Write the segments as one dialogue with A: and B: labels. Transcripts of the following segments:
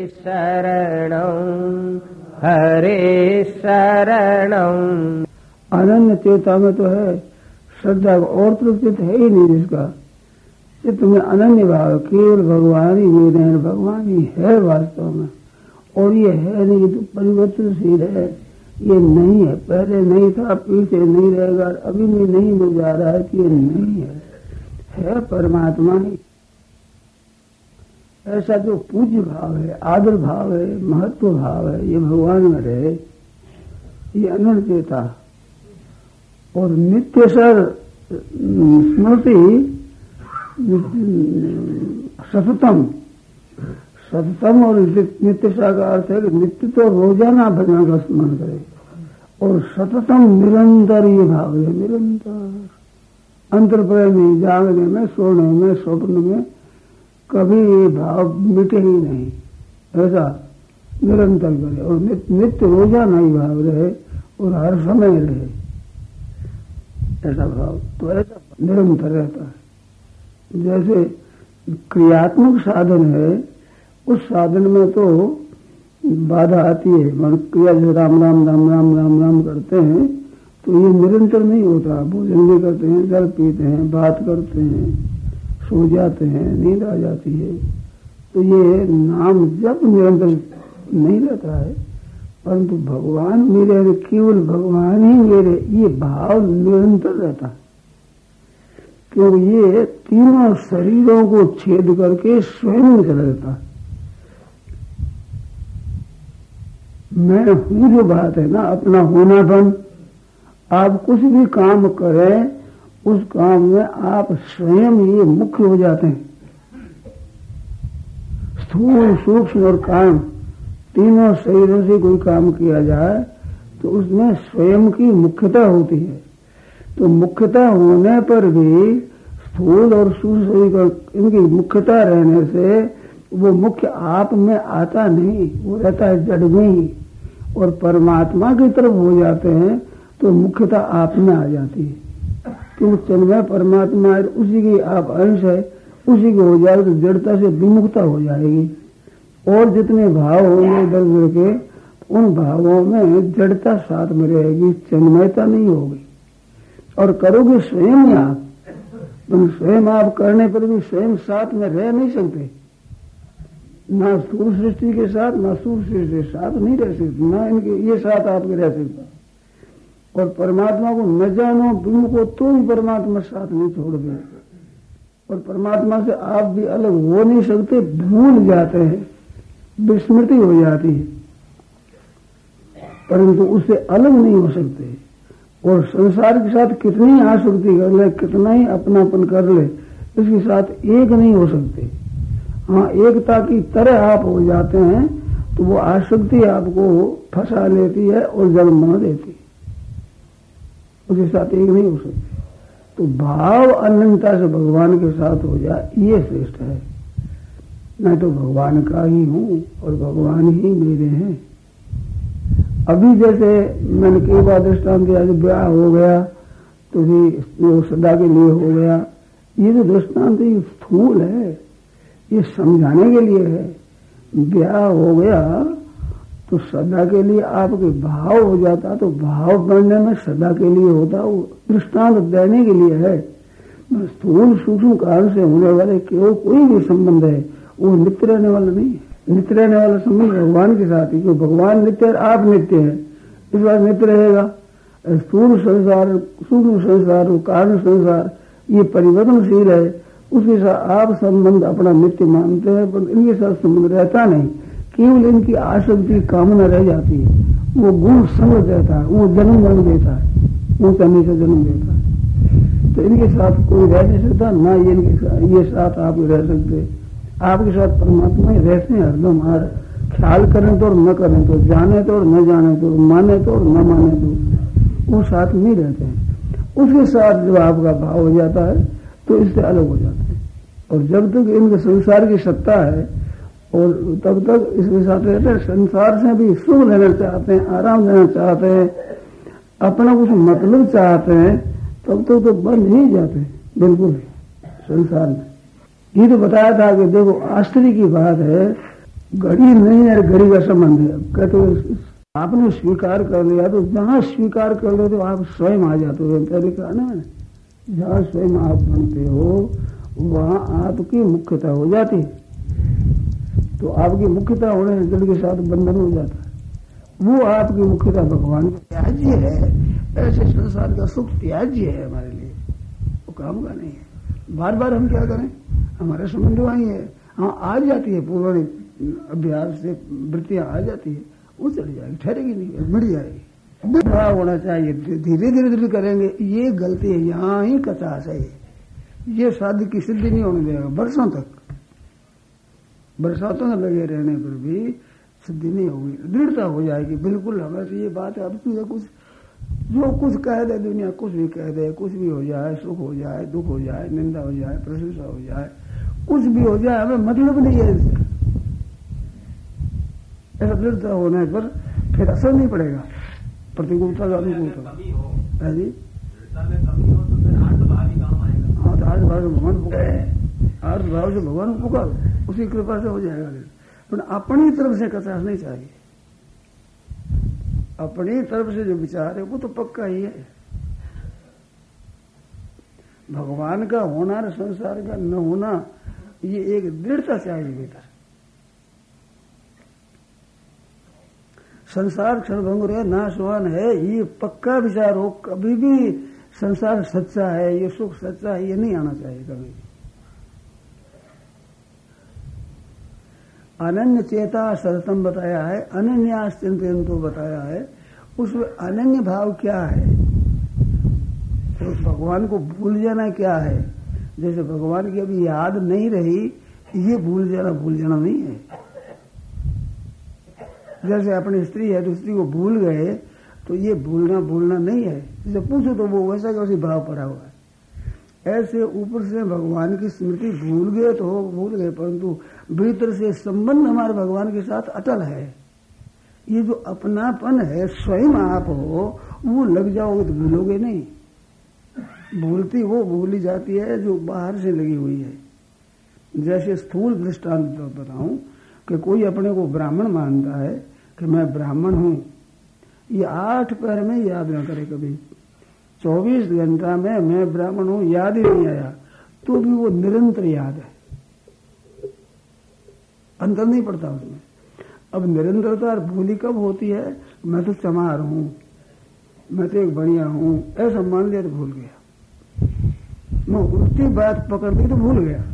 A: शरणं हरे शरणं।
B: अनन्य चेता में तो है श्रद्धा का, और तो चित्त है ही नहीं जिसका। चित्त में अनन्य भाव, केवल भगवान ही मेरे हैं, भगवान ही है वास्तव में। और ये है नहीं तो परिवर्तनशील है, ये नहीं है, पहले नहीं था, पीछे नहीं रहेगा, अभी भी नहीं मिल जा रहा है कि ये नहीं है परमात्मा ही। ऐसा जो पूज्य भाव है, आदर भाव है, महत्व भाव है, ये भगवान में रहे, ये अनंत चेता। और नित्य सर स्मृति सततम, सततम और नित्यता का अर्थ है कि नित्य तो रोजाना भगवान का स्मरण करे, और सततम निरंतर ये भाव है, निरंतर अंतरप्रय में, जागने में, सोने में, स्वप्न में कभी ये भाव मिटे ही नहीं, ऐसा निरंतर करे। और नित्य रोजाना ही भाव रहे और हर समय रहे, ऐसा भाव तो ऐसा निरंतर रहता है। जैसे क्रियात्मक साधन है, उस साधन में तो बाधा आती है, मन क्रिया जैसे राम राम राम राम राम राम करते हैं तो ये निरंतर नहीं होता। भोजन भी करते हैं, जल पीते हैं, बात करते हैं, सो जाते हैं, नींद आ जाती है, तो ये नाम जप निरंतर नहीं रहता है। परंतु भगवान मेरे, केवल भगवान ही मेरे, ये भाव निरंतर रहता है, क्योंकि ये तीनों शरीरों को छेद करके स्वयं निकल रहता है। मैं हूं जो बात है ना, अपना होनापन, आप कुछ भी काम करें उस काम में आप स्वयं ये मुख्य हो जाते हैं। स्थूल, सूक्ष्म और कारण तीनों शरीरों से कोई काम किया जाए तो उसमें स्वयं की मुख्यता होती है। तो मुख्यता होने पर भी स्थूल और सूक्ष्म शरीर इनकी मुख्यता रहने से वो मुख्य आप में आता नहीं, वो रहता है जड़ में ही। और परमात्मा की तरफ हो जाते हैं तो मुख्यता आप में आ जाती है, क्योंकि चिन्मय परमात्मा है, उसी की आप अंश है, उसी की हो जाएगी तो जड़ता से विमुखता हो जाएगी। और जितने भाव होंगे इधर उधर के, उन भावों में जड़ता साथ में रहेगी, चिन्मयता नहीं होगी। और करोगे स्वयं ही आप, तुम स्वयं आप करने पर भी स्वयं साथ में रह नहीं सकते, ना स्थूल सृष्टि के साथ, ना सूक्ष्म सृष्टि के साथ नहीं रह सकते, ना इनके ये साथ आपके रह सकता। और परमात्मा को न जानो तुम को तो भी परमात्मा साथ नहीं छोड़ दे, और परमात्मा से आप भी अलग हो नहीं सकते, भूल जाते हैं, विस्मृति हो जाती है, परंतु उससे अलग नहीं हो सकते। और संसार के साथ कितनी आसक्ति कर ले, कितना ही अपनापन कर ले, इसके साथ एक नहीं हो सकते। हाँ, एकता की तरह आप हो जाते हैं तो वो आसक्ति आपको फंसा लेती है और जन्म बना देती है, उसके साथ एक नहीं हो सकते। तो भाव अनंतता से भगवान के साथ हो जाए, ये श्रेष्ठ है। मैं तो भगवान का ही हूं और भगवान ही मेरे हैं। अभी जैसे मैंने कई बार दृष्टांत दिया, जब ब्याह हो गया तो भी वो सदा के लिए हो गया, ये जो दृष्टांत ये स्थूल है, ये समझाने के लिए है। ब्याह हो गया तो सदा के लिए आपके भाव हो जाता, तो भाव बनने में सदा के लिए होता, वो दृष्टांत देने के लिए है। स्थूल सूक्ष्म कारण से होने वाले केवल कोई भी संबंध है वो नित्य रहने वाला नहीं है। नित्य रहने वाला संबंध भगवान के साथ ही, क्योंकि भगवान नित्य है, आप नित्य है, इस बार नित्य रहेगा। स्थूल संसार, सूक्ष्म संसार, कारण संसार ये परिवर्तनशील है, उसके साथ आप संबंध अपना नित्य मानते हैं, पर इनके साथ संबंध रहता नहीं, केवल इनकी आसक्ति कामना रह जाती है। वो गुण संग देता है, वो जन्म जन्म देता है, वो करने से जन्म देता है। तो इनके साथ कोई रह नहीं सकता, ना ये साथ आप रह सकते। आपके साथ परमात्मा ही रहते हैं हरदम, और ख्याल करें तो और न करें तो, जाने तो और न जाने तो, माने तो और न माने तो, वो साथ नहीं रहते हैं। उसके साथ जब आपका भाव हो जाता है तो इससे अलग हो जाते हैं। और जब तक इनके संसार की सत्ता है और तब तक इसके साथ रहते हैं, संसार से भी सुख लेना चाहते हैं, आराम लेना चाहते हैं, अपना कुछ मतलब चाहते हैं, तब तक तो बंद ही जाते हैं बिल्कुल संसार में। ये तो बताया था कि देखो आश्चर्य की बात है, घड़ी नहीं है, घड़ी का संबंध है। कहते आपने स्वीकार कर लिया तो जहां स्वीकार कर लो तो आप स्वयं आ जाते हो। पहले कहा ना मैंने, जहां स्वयं आप बनते हो वहां आपकी मुख्यता हो जाती है। तो आपकी मुख्यता होने से जल के साथ बंधन हो जाता है। वो आपकी मुख्यता भगवान का त्याज्य है। ऐसे संसार का सुख त्याज्य है हमारे लिए, वो काम का नहीं है। बार बार हम क्या करें, हमारा संबंध वही है। हाँ आ जाती है, पूर्व अभ्यास से वृत्तियां आ जाती है, वो चली जाएगी, ठहरेगी नहीं, मिट जाएगी। भाव होना चाहिए, धीरे धीरे धीरे करेंगे। ये गलती है, यहाँ ही कचास है। ये साध्य की सिद्धि नहीं होने देगा वर्षों तक। बरसातों में लगे रहने पर भी सिद्धि नहीं होगी, दृढ़ता हो जाएगी। बिल्कुल हमें तो ये बात है, अब तुझे कुछ जो कुछ कह दे दुनिया, कुछ भी कह दे, कुछ भी हो जाए, सुख हो जाए, दुख हो जाए, निंदा हो जाए, प्रशंसा हो जाए, कुछ भी हो जाए, हमें मतलब नहीं है इससे। ऐसा दृढ़ता होने पर फिर असर नहीं पड़ेगा प्रतिकूलता का अनुकूलता है जी। हाँ तो आर्थ भाव से भगवान पुकार, आर्थ भाव से भगवान पुकार, उसी कृपा से हो जाएगा। पर अपनी तरफ से कचास नहीं चाहिए। अपनी तरफ से जो विचार है वो तो पक्का ही है। भगवान का होना और संसार का न होना, ये एक दृढ़ता चाहिए भीतर। संसार क्षणभंगुर है, नाशवान है, ये पक्का विचार हो। कभी भी संसार सच्चा है, ये सुख सच्चा है, ये नहीं आना चाहिए कभी। अनन्य चेता सततम बताया है, अनन्यास चिंतयन्तु बताया है। उसमें अनन्य भाव क्या है, तो भगवान को भूल जाना क्या है। जैसे भगवान की अभी याद नहीं रही, ये भूल जाना नहीं है। जैसे अपनी स्त्री है तो स्त्री को भूल गए, तो ये भूलना नहीं है। जैसे पूछो तो वो वैसा का वैसे भाव पड़ा हुआ है। ऐसे ऊपर से भगवान की स्मृति भूल गए तो भूल गए, परंतु भीतर से संबंध हमारे भगवान के साथ अटल है। ये जो अपनापन है, स्वयं आप हो, वो लग जाओगे तो भूलोगे नहीं। भूलती वो भूली जाती है जो बाहर से लगी हुई है। जैसे स्थूल दृष्टांत बताऊं कि कोई अपने को ब्राह्मण मानता है कि मैं ब्राह्मण हूं, ये 8 पहर में याद न करे कभी। 24 घंटा में मैं ब्राह्मण हूं याद ही नहीं आया, तो भी वो निरंतर याद है, अंतर नहीं पड़ता उसमें। अब निरंतरता और भूली कब होती है, मैं तो चमार हूं, मैं तो एक बढ़िया हूं, ऐसा मान लिया तो भूल गया। मैं उल्टी बात पकड़ दी तो भूल गया,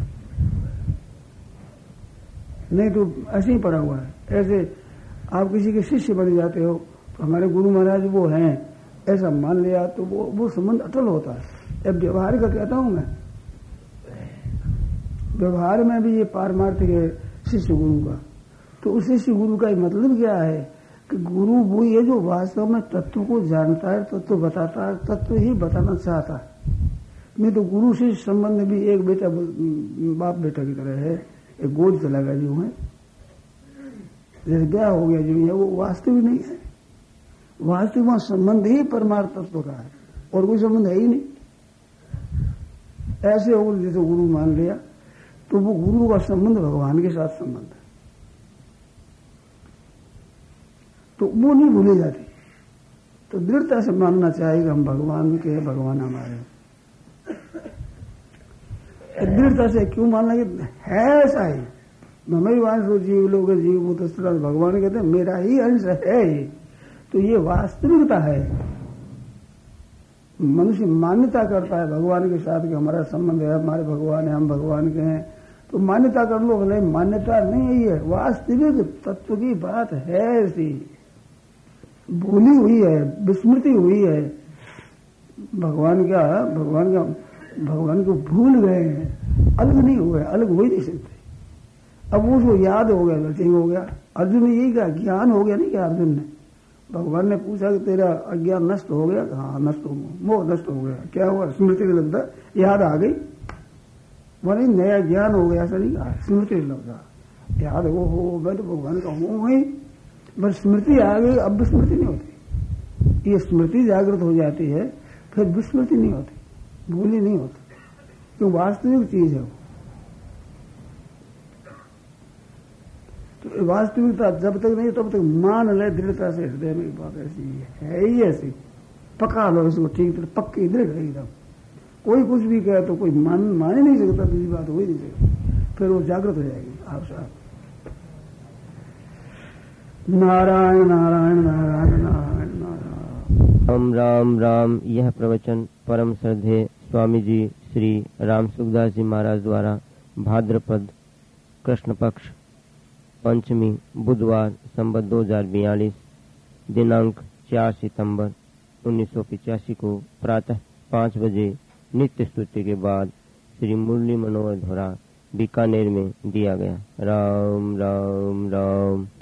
B: नहीं तो ऐसे ही पड़ा हुआ है। ऐसे आप किसी के शिष्य बन जाते हो, तो हमारे गुरु महाराज वो हैं, ऐसा मान लिया तो वो संबंध अटल होता है। अब व्यवहार का कहता हूं मैं, व्यवहार में भी ये पारमार्थिक है शिष्य गुरु का। तो उस शिष्य गुरु का मतलब क्या है कि गुरु वो ये जो वास्तव में तत्व को जानता है, तत्व बताता है, तत्व ही बताना चाहता है। नहीं तो गुरु शिष्य संबंध भी एक बेटा बाप बेटा की तरह है, एक गोद चला गया जो है, जैसे क्या हो गया जो है, वो वास्तविक नहीं है। वास्तविक वहां संबंध ही परमार्थ तत्व का है और कोई संबंध है ही नहीं। ऐसे हो जैसे गुरु मान लिया, तो वो गुरु का संबंध भगवान के साथ संबंध है, तो वो नहीं भूली जाती। तो दृढ़ता से मानना चाहिए कि हम भगवान के, भगवान हमारे। दृढ़ता से क्यों मानना है ऐसा ही, ममई वांशो जीव लोग जीव भूत भगवान कहते हैं मेरा ही अंश है ये। तो ये वास्तविकता है। मनुष्य मान्यता करता है भगवान के साथ कि हमारा संबंध है, हमारे भगवान है, हम भगवान के हैं, तो मान्यता कर लो। भले मान्यता नहीं है, ये वास्तविक तत्व की बात है। ऐसी भूली हुई है, विस्मृति हुई है। भगवान को भूल गए हैं, अलग नहीं हुए, अलग हो ही नहीं सकते। अब उसको याद हो गया, ठीक हो गया। अर्जुन ने यही कहा, ज्ञान हो गया नहीं क्या अर्जुन ने। भगवान ने पूछा कि तेरा अज्ञान नष्ट हो गया, हाँ नष्ट हो गया, मोह नष्ट हो गया। क्या हुआ, स्मृति लगता, याद आ गई, वही नया ज्ञान हो गया, ऐसा नहीं कहा। स्मृति लगता, याद हो मैं तो भगवान का हूं ही, बस स्मृति आ गई। अब विस्मृति नहीं होती, ये स्मृति जागृत हो जाती है, फिर विस्मृति नहीं होती, भूली नहीं होती, क्यों वास्तविक चीज है वो। तो वास्तविकता जब तक नहीं तब तक मान ले दृढ़ता से हृदय में बात ऐसी है ही ऐसी, पका लो इसको ठीक तरह, पक्की दृढ़ एकदम। कोई कुछ भी कहे तो कोई मान ही नहीं सकता, दूसरी बात हो ही नहीं सकती, फिर वो जागृत हो जाएगी आप साहब। नारायण नारायण नारायण नारायण नारायण।
A: राम राम राम। यह प्रवचन परम श्रद्धेय स्वामी जी श्री राम सुखदास जी महाराज द्वारा भाद्रपद कृष्ण पक्ष पंचमी बुधवार संवत 2042 दिनांक 4 सितंबर 1985 को प्रातः 5 बजे नित्य स्तुति के बाद श्री मुरली मनोहर धोरा बीकानेर में दिया गया। राम राम राम।